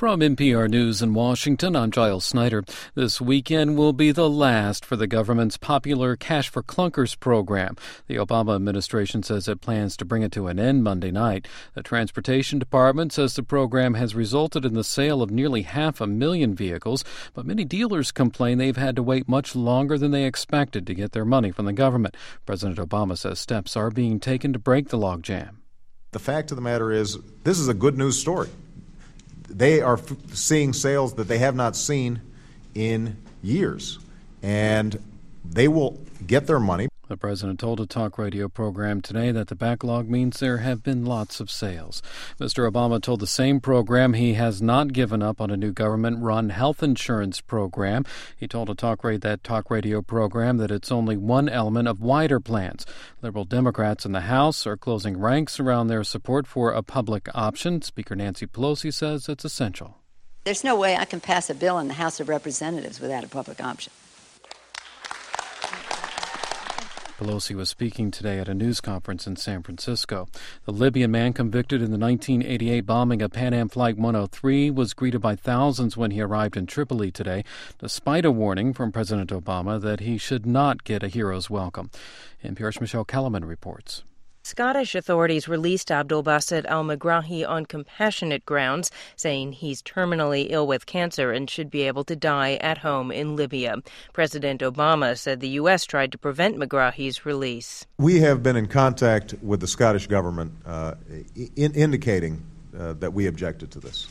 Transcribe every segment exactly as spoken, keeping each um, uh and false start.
From N P R News in Washington, I'm Giles Snyder. This weekend will be the last for the government's popular Cash for Clunkers program. The Obama administration says it plans to bring it to an end Monday night. The Transportation Department says the program has resulted in the sale of nearly half a million vehicles, but many dealers complain they've had to wait much longer than they expected to get their money from the government. President Obama says steps are being taken to break the logjam. The fact of the matter is, this is a good news story. They are f- seeing sales that they have not seen in years, and they will get their money. The president told a talk radio program today that the backlog means there have been lots of sales. Mister Obama told the same program he has not given up on a new government-run health insurance program. He told a talk radio, that talk radio program that it's only one element of wider plans. Liberal Democrats in the House are closing ranks around their support for a public option. Speaker Nancy Pelosi says it's essential. There's no way I can pass a bill in the House of Representatives without a public option. Pelosi was speaking today at a news conference in San Francisco. The Libyan man convicted in the nineteen eighty-eight bombing of Pan Am Flight one oh three was greeted by thousands when he arrived in Tripoli today, despite a warning from President Obama that he should not get a hero's welcome. N P R's Michelle Kellerman reports. Scottish authorities released Abdul Basit al-Megrahi on compassionate grounds, saying he's terminally ill with cancer and should be able to die at home in Libya. President Obama said the U S tried to prevent Megrahi's release. We have been in contact with the Scottish government uh, in indicating uh, that we objected to this,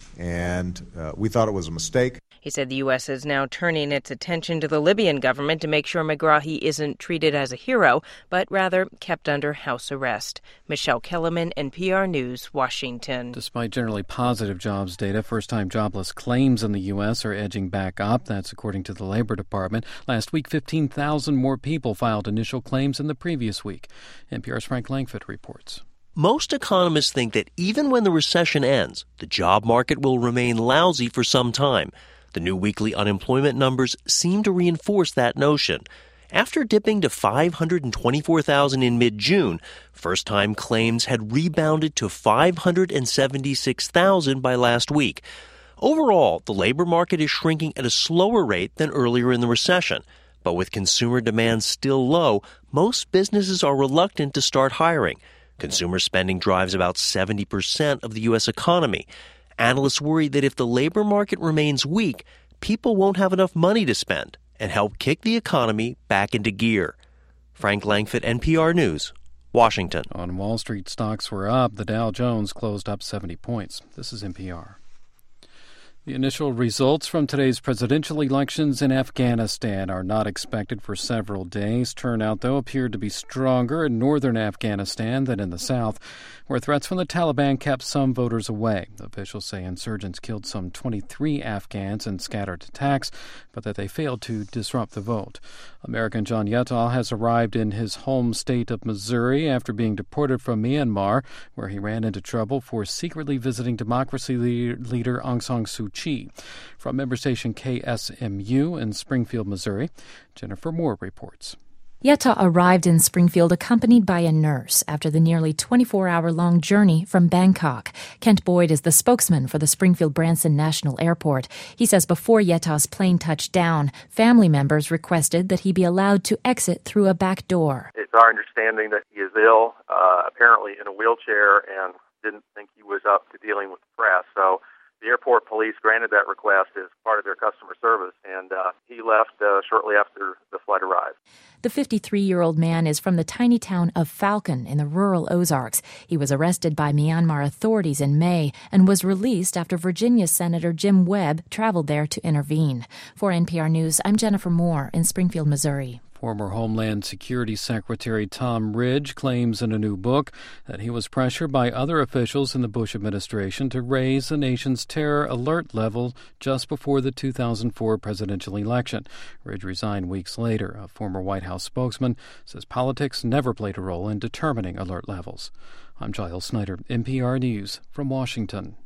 and uh, we thought it was a mistake. He said the U S is now turning its attention to the Libyan government to make sure Megrahi isn't treated as a hero, but rather kept under house arrest. Michelle Kellerman, N P R News, Washington. Despite generally positive jobs data, first-time jobless claims in the U S are edging back up. That's according to the Labor Department. Last week, fifteen thousand more people filed initial claims than the previous week. N P R's Frank Langfitt reports. Most economists think that even when the recession ends, the job market will remain lousy for some time. The new weekly unemployment numbers seem to reinforce that notion. After dipping to five hundred twenty-four thousand in mid-June, first-time claims had rebounded to five hundred seventy-six thousand by last week. Overall, the labor market is shrinking at a slower rate than earlier in the recession. But with consumer demand still low, most businesses are reluctant to start hiring. Consumer spending drives about seventy percent of the U S economy. Analysts worry that if the labor market remains weak, people won't have enough money to spend and help kick the economy back into gear. Frank Langfitt, N P R News, Washington. On Wall Street, stocks were up. The Dow Jones closed up seventy points. This is N P R. The initial results from today's presidential elections in Afghanistan are not expected for several days. Turnout, though, appeared to be stronger in northern Afghanistan than in the south, where threats from the Taliban kept some voters away. Officials say insurgents killed some twenty-three Afghans in scattered attacks, but that they failed to disrupt the vote. American John Yetall has arrived in his home state of Missouri after being deported from Myanmar, where he ran into trouble for secretly visiting democracy leader Aung San Suu Kyi. From member station K S M U in Springfield, Missouri, Jennifer Moore reports. Yetta arrived in Springfield accompanied by a nurse after the nearly twenty-four hour long journey from Bangkok. Kent Boyd is the spokesman for the Springfield-Branson National Airport. He says before Yetta's plane touched down, family members requested that he be allowed to exit through a back door. It's our understanding that he is ill, uh, apparently in a wheelchair, and didn't think he was up to dealing with the press. So the airport police granted that request as part of their customer service, and uh, he left uh, shortly after the flight arrived. The fifty-three-year-old man is from the tiny town of Falcon in the rural Ozarks. He was arrested by Myanmar authorities in May and was released after Virginia Senator Jim Webb traveled there to intervene. For N P R News, I'm Jennifer Moore in Springfield, Missouri. Former Homeland Security Secretary Tom Ridge claims in a new book that he was pressured by other officials in the Bush administration to raise the nation's terror alert level just before the two thousand four presidential election. Ridge resigned weeks later. A former White House spokesman says politics never played a role in determining alert levels. I'm Giles Snyder, N P R News from Washington.